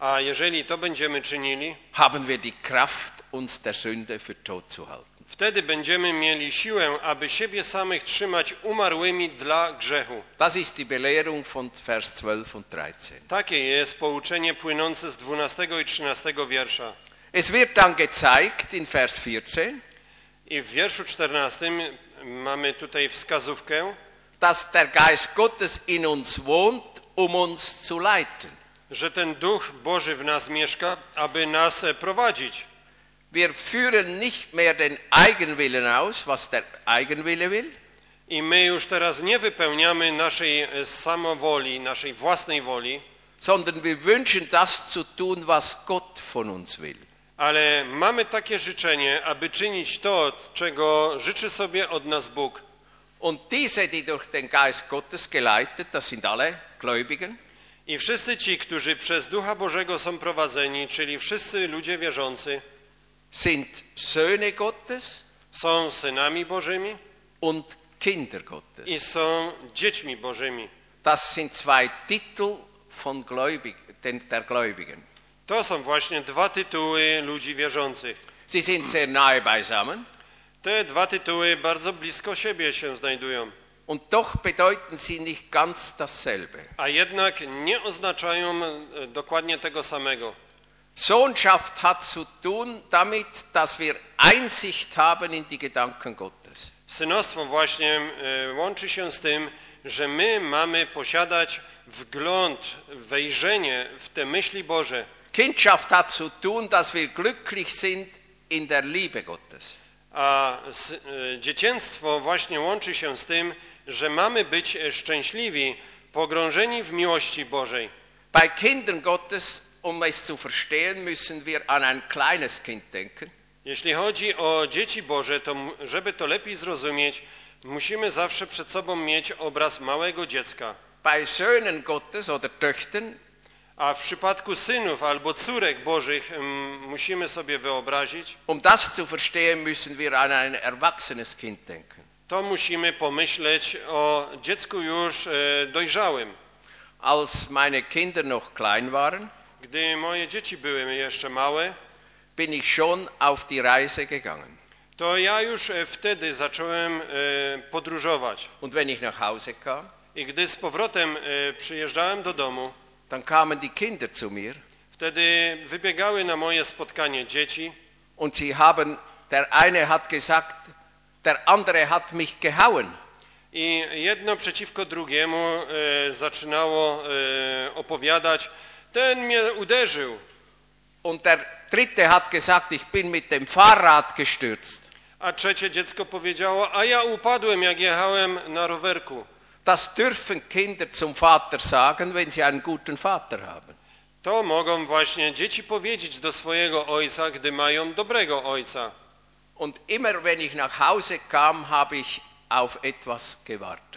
A jeżeli to będziemy czynili, haben wir die Kraft, uns der Sünde für tot zu halten. wtedy będziemy mieli siłę, aby siebie samych trzymać umarłymi dla grzechu. Das ist die Belehrung von Vers zwölf und dreizehn. Takie jest pouczenie płynące z dwunastego i trzynastego wiersza. Es wird dann gezeigt in Vers vierzehn, I w wierszu czternastym mamy tutaj wskazówkę, dass der Geist Gottes in uns wohnt, um uns zu leiten. że ten Duch Boży w nas mieszka, aby nas prowadzić. Wir führen nicht mehr den Eigenwillen aus, was der Eigenwille will, I my już teraz nie wypełniamy naszej samowoli, naszej własnej woli, sondern wir wünschen das zu tun, was Gott von uns will. ale mamy takie życzenie, aby czynić to, czego życzy sobie od nas Bóg. Und diese, die durch den Geist Gottes geleitet, das sind alle Gläubigen, I wszyscy ci, którzy przez Ducha Bożego są prowadzeni, czyli wszyscy ludzie wierzący, sind Söhne Gottes są synami Bożymi und Kinder Gottes. i są dziećmi Bożymi. Das sind zwei Titel von Gläubig, den, der Gläubigen. To są właśnie dwa tytuły ludzi wierzących. Sie sind sehr nahe beisammen Te dwa tytuły bardzo blisko siebie się znajdują, und doch bedeuten sie nicht ganz dasselbe. a jednak nie oznaczają e, dokładnie tego samego. Sohnschaft hat zu tun damit, dass wir Einsicht haben in die Gedanken Gottes. Synostwo właśnie e, łączy się z tym, że my mamy posiadać wgląd, wejrzenie w te myśli Boże. Kindschaft hat zu tun, dass wir glücklich sind in der Liebe Gottes. A dzieciństwo właśnie łączy się z tym, że mamy być szczęśliwi, pogrążeni w miłości Bożej. Bei Kindern Gottes, um es zu verstehen, müssen wir an ein kleines Kind denken. Jeśli chodzi o dzieci Boże, to żeby to lepiej zrozumieć, musimy zawsze przed sobą mieć obraz małego dziecka. Bei Söhnen Gottes oder Töchtern A w przypadku synów albo córek Bożych mm, musimy sobie wyobrazić, um das zu verstehen, müssen wir an ein erwachsenes Kind denken. to musimy pomyśleć o dziecku już e, dojrzałym. Als meine Kinder noch klein waren, Gdy moje dzieci były jeszcze małe, bin ich schon auf die Reise gegangen. to ja już e, wtedy zacząłem e, podróżować. Und wenn ich nach Hause kam, I gdy z powrotem e, przyjeżdżałem do domu, dann kamen die Kinder zu mir wtedy wybiegały na moje spotkanie dzieci und sie haben, der eine hat gesagt, der andere hat mich gehauen. i jedno przeciwko drugiemu e, zaczynało e, opowiadać, ten mnie uderzył. Und der dritte hat gesagt, ich bin mit dem Fahrrad gestürzt. A trzecie dziecko powiedziało, a ja upadłem, jak jechałem na rowerku. Das dürfen Kinder zum Vater sagen, wenn sie einen guten Vater haben. To mogą właśnie dzieci powiedzieć do swojego ojca, gdy mają dobrego ojca. Und immer wenn ich nach Hause kam, habe ich auf etwas gewartet.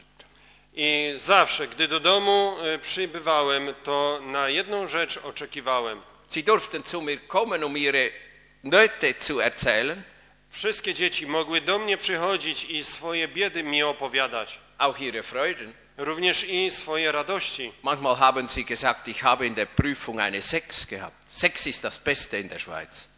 I zawsze, gdy do domu e, przybywałem, to na jedną rzecz oczekiwałem. Sie durften zu mir kommen, um ihre Nöte zu erzählen, Wszystkie dzieci mogły do mnie przychodzić i swoje biedy mi opowiadać. auch ihre Freuden. Również i swoje radości. Manchmal haben sie gesagt, ich habe in der Prüfung eine sechs gehabt. Sechs ist das Beste in der Schweiz.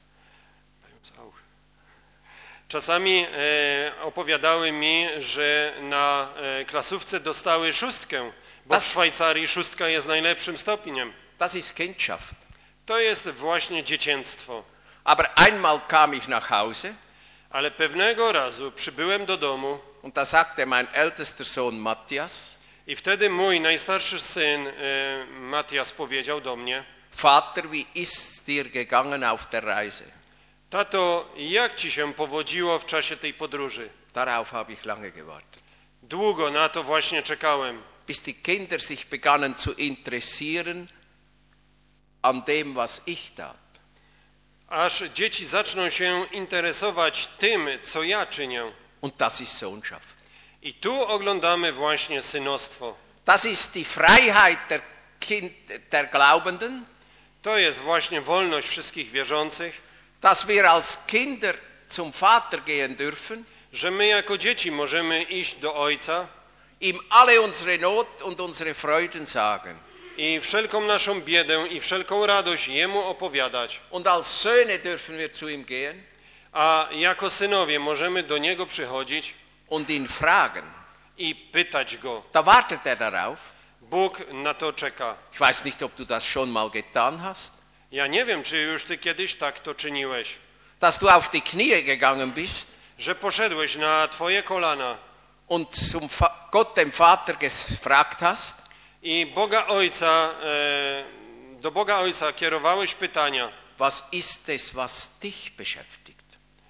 Czasami e, opowiadały mi, że na e, klasówce dostały szóstkę, bo Das- w Szwajcarii szóstka jest najlepszym stopniem. Das ist Kindschaft. To jest właśnie dzieciństwo. Aber einmal kam ich nach Hause Ale pewnego razu przybyłem do domu und da sagte mein ältester Sohn Matthias, i wtedy mój najstarszy syn e, Matthias powiedział do mnie: Vater, wie ist dir gegangen auf der Reise? tato, jak ci się powodziło w czasie tej podróży? Darauf habe ich lange gewartet. Długo na to właśnie czekałem, Bis die Kinder sich begannen zu interessieren an dem, was ich tat. aż dzieci zaczną się interesować tym, co ja czynię. Und das ist Sohnschaft. I tu oglądamy właśnie synostwo. Das ist die Freiheit der, kind, der Glaubenden, To jest właśnie wolność wszystkich wierzących, dass wir als Kinder zum Vater gehen dürfen, że my jako dzieci możemy iść do Ojca ihm alle unsere Not und unsere Freuden sagen. i wszelką naszą biedę i wszelką radość Jemu opowiadać. Und als Söhne dürfen wir zu ihm gehen A jako synowie możemy do Niego przychodzić und ihn fragen. i pytać Go. Da wartet er darauf. Bóg na to czeka. Ich weiß nicht, ob du das schon mal getan hast, Ja nie wiem, czy już Ty kiedyś tak to czyniłeś, dass du auf die Knie gegangen bist że poszedłeś na Twoje kolana und zum Va- Gott, dem Vater, gefragt hast, i Boga Ojca, e, do Boga Ojca kierowałeś pytania was ist es, was dich beschäftigt?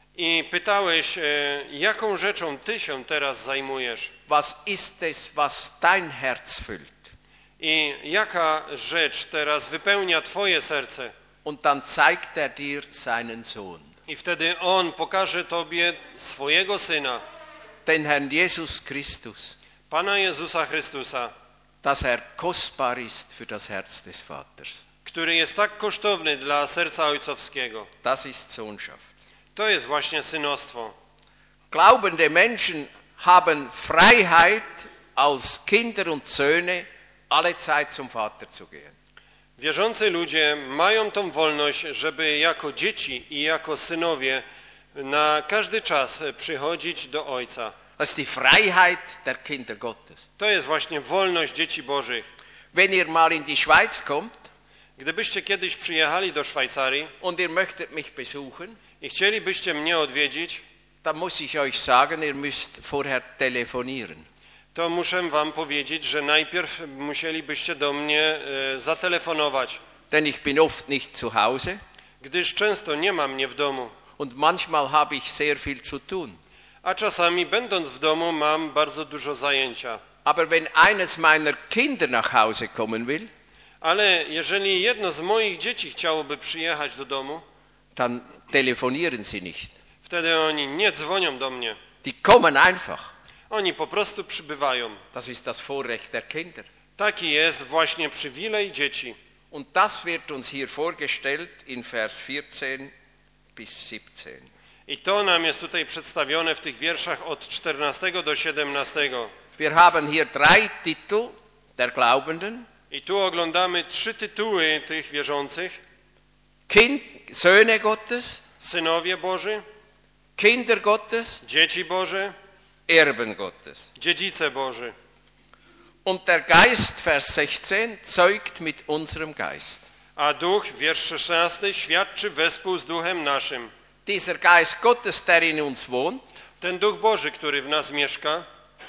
i pytałeś, e, jaką rzeczą Ty się teraz zajmujesz Was ist es, was dein Herz füllt? i jaka rzecz teraz wypełnia Twoje serce. Und dann zeigt er dir seinen Sohn, I wtedy On pokaże Tobie swojego Syna, den Herrn Jesus Christus, Pana Jezusa Chrystusa, dass er kostbar ist für das Herz des Vaters. który jest tak kosztowny dla serca ojcowskiego. Das ist Sohnschaft. To jest właśnie synostwo. Glaubende Menschen haben Freiheit, als Kinder und Söhne alle Zeit zum Vater zu gehen. Wierzący ludzie mają tą wolność, żeby jako dzieci i jako synowie na każdy czas przychodzić do Ojca. Das ist die Freiheit der Kinder Gottes. To jest właśnie wolność dzieci Bożych. Wenn ihr mal in die Schweiz kommt Gdybyście kiedyś przyjechali do Szwajcarii und ihr möchtet mich besuchen, i chcielibyście mnie odwiedzić, dann muss ich euch sagen, ihr müsst vorher telefonieren. to muszę wam powiedzieć, że najpierw musielibyście do mnie e, zatelefonować, Denn ich bin oft nicht zu Hause gdyż często nie ma mnie w domu, und manchmal habe ich sehr viel zu tun. a czasami będąc w domu mam bardzo dużo zajęcia. Aber wenn eines meiner Kinder nach Hause kommen will, Ale jeżeli jedno z moich dzieci chciałoby przyjechać do domu, dann telefonieren sie nicht. wtedy oni nie dzwonią do mnie. Die kommen einfach. Oni po prostu przybywają. Das ist das Vorrecht der Kinder. Taki jest właśnie przywilej dzieci. Und das wird uns hier vorgestellt in Vers vierzehn bis siebzehn. I to nam jest tutaj przedstawione w tych wierszach od czternastego do siedemnastego. Wir haben hier drei Titel der Glaubenden. I tu oglądamy trzy tytuły tych wierzących. Kind, Söhne Gottes, Synowie Boży, Kinder Gottes, dzieci Boże, Erben Gottes. dziedzice Boży. Und der Geist, Vers sechzehn, zeugt mit unserem Geist. A Duch, wiersz szesnasty, świadczy wespół z Duchem naszym. Dieser Geist Gottes, der in uns wohnt, Ten Duch Boży, który w nas mieszka,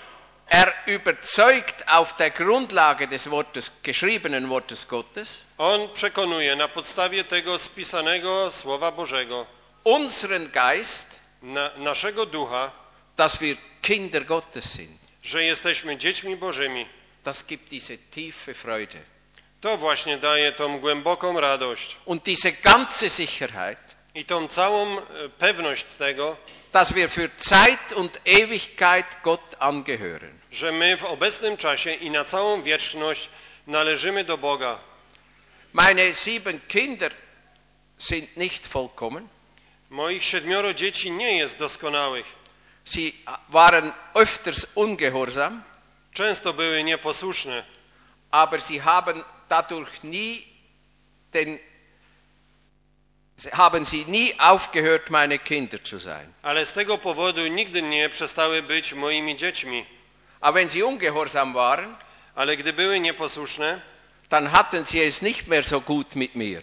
er überzeugt auf der Grundlage des Wortes, geschriebenen Wortes Gottes, On przekonuje na podstawie tego spisanego Słowa Bożego, unseren Geist, na, naszego ducha, dass wir Kinder Gottes sind. że jesteśmy dziećmi Bożymi. Das gibt diese tiefe Freude. To właśnie daje tą głęboką radość Und diese ganze Sicherheit, i tą całą e, pewność tego, dass wir für Zeit und Ewigkeit Gott angehören. że my w obecnym czasie i na całą wieczność należymy do Boga. Meine sieben Kinder sind nicht vollkommen. Moich siedmioro dzieci nie jest doskonałych. Sie waren öfters ungehorsam, Często były nieposłuszne, aber sie haben dadurch nie den, haben sie nie aufgehört, meine Kinder zu sein. ale z tego powodu nigdy nie przestały być moimi dziećmi. Aber wenn sie ungehorsam waren, Ale gdy były nieposłuszne, dann hatten sie es nicht mehr so gut mit mir.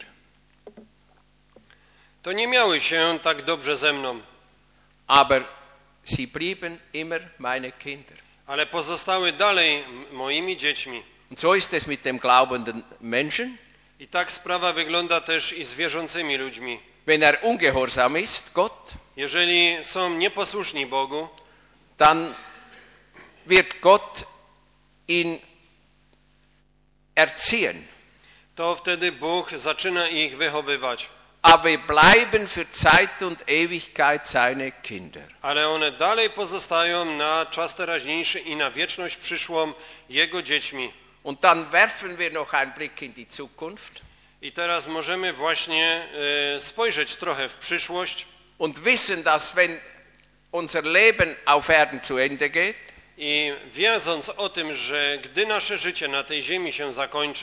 to nie miały się tak dobrze ze mną, Aber sie blieben immer meine Kinder. ale pozostały dalej m- moimi dziećmi. Und so ist es mit dem glaubenden Menschen. I tak sprawa wygląda też i z wierzącymi ludźmi. Wenn er ungehorsam ist, Gott, Jeżeli są nieposłuszni Bogu, dann wird Gott ihn erziehen. to wtedy Bóg zaczyna ich wychowywać. Aber wir bleiben für Zeit und Ewigkeit seine Kinder. Ale one dalej pozostają na czas teraźniejszy i na wieczność przyszłą Jego dziećmi. Und dann werfen wir noch einen Blick in die Zukunft I teraz możemy właśnie e, spojrzeć trochę w przyszłość und wissen, dass wenn unser Leben auf Erden zu Ende geht, i wiedząc o tym, że gdy nasze życie na tej ziemi się zakończy,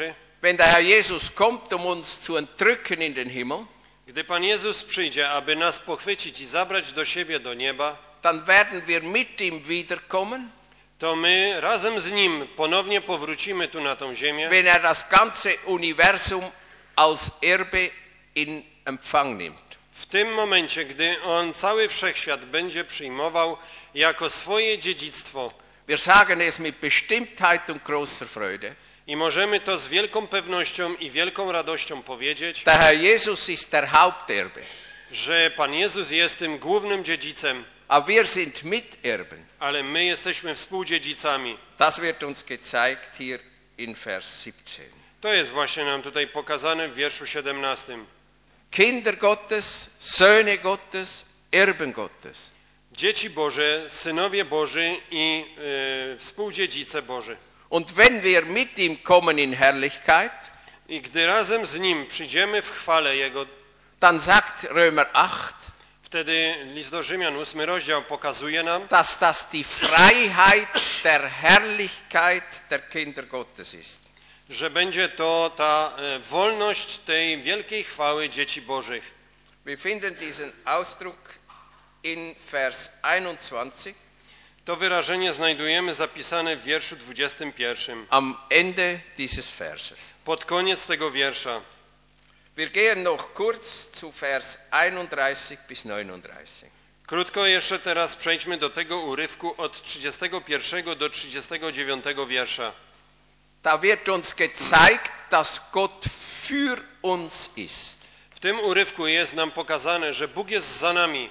wenn der Herr Jesus kommt, um uns zu entrücken in den Himmel, Gdy Pan Jezus przyjdzie, aby nas pochwycić i zabrać do siebie do nieba, dann werden wir mit ihm wiederkommen, to my razem z Nim ponownie powrócimy tu na tą ziemię, wenn er das ganze Universum als Erbe in Empfang nimmt. w tym momencie, gdy On cały wszechświat będzie przyjmował jako swoje dziedzictwo. Wir sagen es mit Bestimmtheit und großer Freude. I możemy to z wielką pewnością i wielką radością powiedzieć, Der Herr Jesus ist der Haupterbe, że Pan Jezus jest tym głównym dziedzicem, aber wir sind Miterben. ale my jesteśmy współdziedzicami. Das wird uns gezeigt hier in Vers siebzehn. To jest właśnie nam tutaj pokazane w wierszu siedemnastym. Kinder Gottes, Söhne Gottes, Erben Gottes. Dzieci Boże, synowie Boży i y, współdziedzice Boży. Und wenn wir mit ihm kommen in Herrlichkeit, I gdy razem z Nim przyjdziemy w chwale Jego, dann sagt Römer acht, wtedy list do Rzymian, ósmy rozdział pokazuje nam, dass das die Freiheit der Herrlichkeit der Kinder Gottes ist. że będzie to ta e, wolność tej wielkiej chwały dzieci Bożych. Wir finden diesen Ausdruck in Vers einundzwanzig, To wyrażenie znajdujemy zapisane w wierszu dwudziestym pierwszym. am Ende dieses Verses. Pod koniec tego wiersza. Wir gehen noch kurz zu Vers einunddreißig bis neununddreißig. Krótko jeszcze teraz przejdźmy do tego urywku od trzydziestego pierwszego do trzydziestego dziewiątego wiersza. Da wird uns gezeigt, dass Gott für uns ist. W tym urywku jest nam pokazane, że Bóg jest za nami.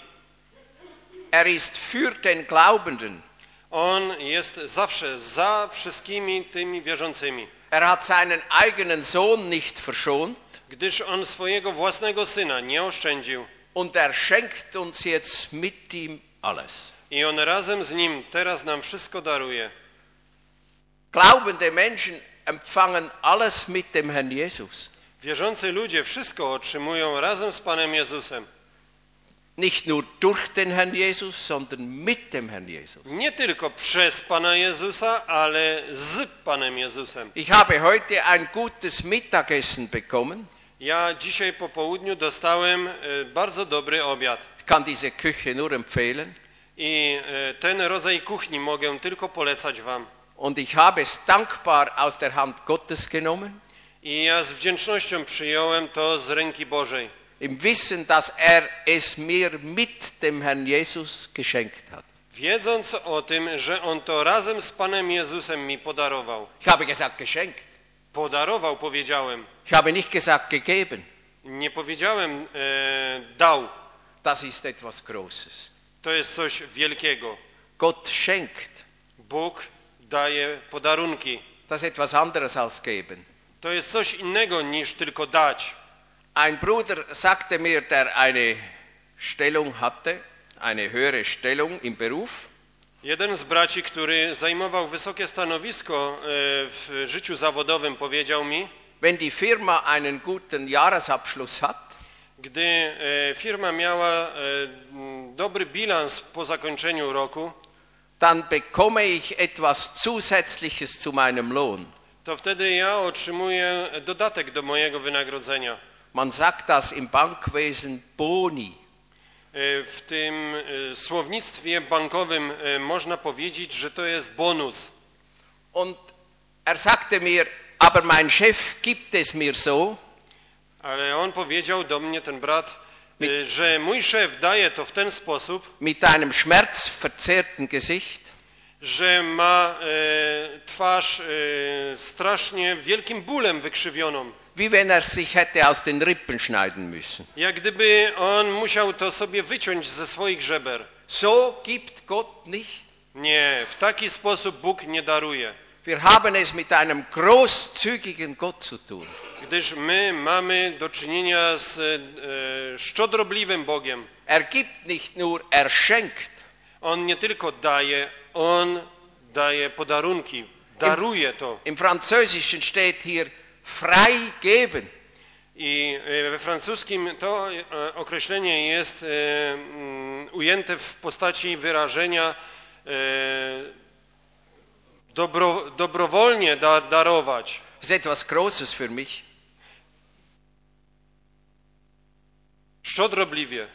Er ist für den Glaubenden. On jest zawsze za wszystkimi tymi wierzącymi. Er hat seinen eigenen Sohn nicht verschont Gdyż On swojego własnego Syna nie oszczędził. und er schenkt uns jetzt mit ihm alles. I On razem z Nim teraz nam wszystko daruje. Glaubende Menschen empfangen alles mit dem Herrn Jesus. Wierzący ludzie wszystko otrzymują razem z Panem Jezusem. Nicht nur durch den Herrn Jesus, sondern mit dem Herrn Jesus. Nie tylko przez Pana Jezusa, ale z Panem Jezusem. Ich habe heute ein gutes Mittagessen bekommen. Ja dzisiaj po południu dostałem e, bardzo dobry obiad. Ich kann diese Küche nur empfehlen. I e, ten rodzaj kuchni mogę tylko polecać wam. Und ich habe es dankbar aus der Hand Gottes genommen, I ja z wdzięcznością przyjąłem to z ręki Bożej. im Wissen, dass er es mir mit dem Herrn Jesus geschenkt hat. Wiedząc o tym, że On to razem z Panem Jezusem mi podarował. Ich habe gesagt geschenkt. Podarował, powiedziałem. Ich habe nicht gesagt gegeben. Nie powiedziałem e, dał. Das ist etwas Großes. To jest coś wielkiego. Gott schenkt. Bóg daje podarunki. Das ist etwas anderes als geben. To jest coś innego niż tylko dać. Ein Bruder sagte mir, der eine Stellung hatte, eine höhere Stellung im Beruf, Jeden z braci, który zajmował wysokie stanowisko e, w życiu zawodowym, powiedział mi, wenn die Firma einen guten Jahresabschluss hat, gdy e, firma miała e, m, dobry bilans po zakończeniu roku, dann bekomme ich etwas Zusätzliches zu meinem Lohn. to wtedy ja otrzymuję dodatek do mojego wynagrodzenia. Man sagt das im Bankwesen Boni. E, W tym e, słownictwie bankowym e, można powiedzieć, że to jest bonus. Und er sagte mir, aber mein Chef gibt es mir so, Ale on powiedział do mnie, ten brat, e, że mój szef daje to w ten sposób, mit einem schmerzverzerrten Gesicht, że ma e, twarz e, strasznie wielkim bólem wykrzywioną. wie wenn er sich hätte aus den Rippen schneiden müssen. Jak gdyby on musiał to sobie wyciąć ze swoich żeber. So gibt Gott nicht. Nie, w taki sposób Bóg nie daruje. Wir haben es mit einem großzügigen Gott zu tun. Gdyż my mamy do czynienia z e, szczodrobliwym Bogiem. Er gibt nicht nur, er schenkt. On nie tylko daje, on daje podarunki, daruje to. Im Französischen steht hier frei geben. I e, we francuskim to e, określenie jest e, mm, ujęte w postaci wyrażenia e, dobro, dobrowolnie da, darować. Es ist etwas Großes für mich. Szczodrobliwie,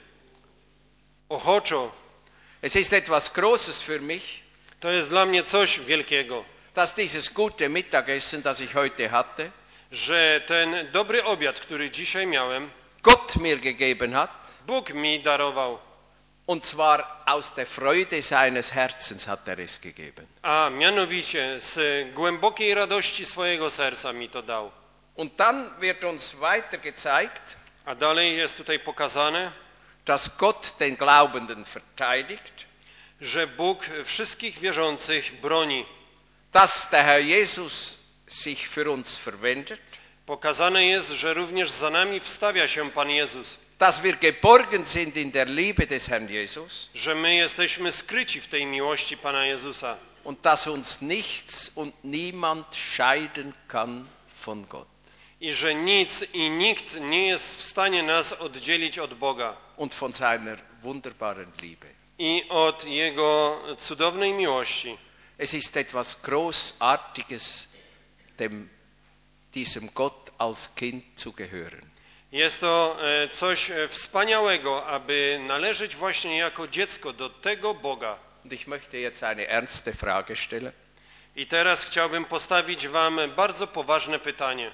ochoczo. Es ist etwas Großes für mich, To jest dla mnie coś wielkiego, dass dieses gute Mittagessen, das ich heute hatte, że ten dobry obiad, który dzisiaj miałem, Gott mir gegeben hat, Bóg mi darował. und zwar aus der Freude seines Herzens hat er es gegeben. A mianowicie z głębokiej radości swojego serca mi to dał. Und dann wird uns weiter gezeigt, A dalej jest tutaj pokazane, dass Gott den Glaubenden verteidigt, że Bóg wszystkich wierzących broni. dass der Herr Jesus sich für uns verwendet, Pokazane jest, że również za nami wstawia się Pan Jezus, dass wir geborgen sind in der Liebe des Herrn Jesus że my jesteśmy skryci w tej miłości Pana Jezusa und dass uns nichts und niemand scheiden kann von Gott i że nic i nikt nie jest w stanie nas oddzielić od Boga und von seiner wunderbaren Liebe. i od Jego cudownej miłości. Es ist etwas Großartiges, dem, diesem Gott als Kind zu gehören. Jest to e, coś e, wspaniałego, aby należeć właśnie jako dziecko do tego Boga. Und ich möchte jetzt eine ernste Frage stellen. I teraz chciałbym postawić wam bardzo poważne pytanie.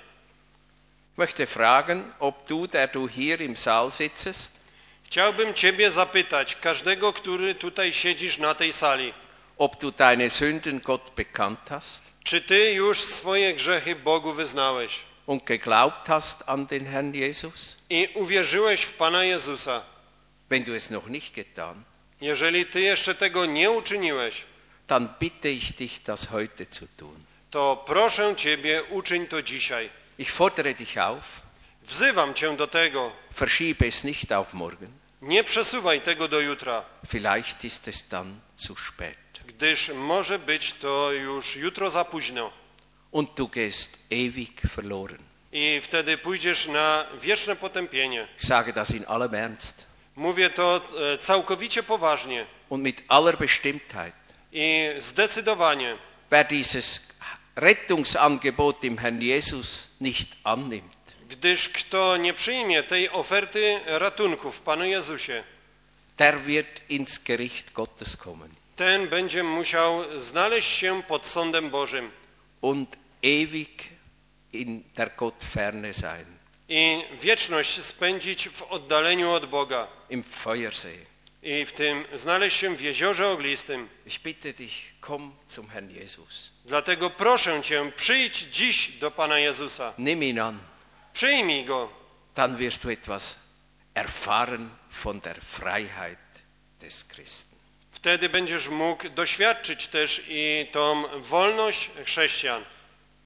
Ich möchte fragen, ob du, der du hier im Saal sitzest, Chciałbym ciebie zapytać, każdego, który tutaj siedzisz na tej sali, ob du deine Sünden Gott bekannt hast czy ty już swoje grzechy Bogu wyznałeś und geglaubt hast an den Herrn Jesus? i uwierzyłeś w Pana Jezusa? Wenn du es noch nicht getan, Jeżeli ty jeszcze tego nie uczyniłeś, dann bitte ich dich, das heute zu tun. to proszę ciebie, uczyń to dzisiaj. Ich fordere dich auf, Wzywam cię do tego. verschiebe es nicht auf morgen. Nie przesuwaj tego do jutra, Vielleicht ist es dann zu spät. gdyż może być to już jutro za późno Und du gehst ewig verloren. i wtedy pójdziesz na wieczne potępienie. Ich sage das in allem Ernst Mówię to e, całkowicie poważnie und mit aller Bestimmtheit. i zdecydowanie. Wer dieses Rettungsangebot im Herrn Jesus nicht annimmt, Gdyż kto nie przyjmie tej oferty ratunku w Panu Jezusie, der wird ins Gericht Gottes kommen ten będzie musiał znaleźć się pod sądem Bożym und ewig in der Gottferne sein, i wieczność spędzić w oddaleniu od Boga im Feuersee. i w tym znaleźć się w jeziorze oglistym. Ich bitte dich, komm zum Herrn Jesus. Dlatego proszę Cię, przyjdź dziś do Pana Jezusa. Nimm ihn an, Przyjmij Go. dann wirst du etwas erfahren von der Freiheit des Christen. Wtedy będziesz mógł doświadczyć też i tą wolność chrześcijan.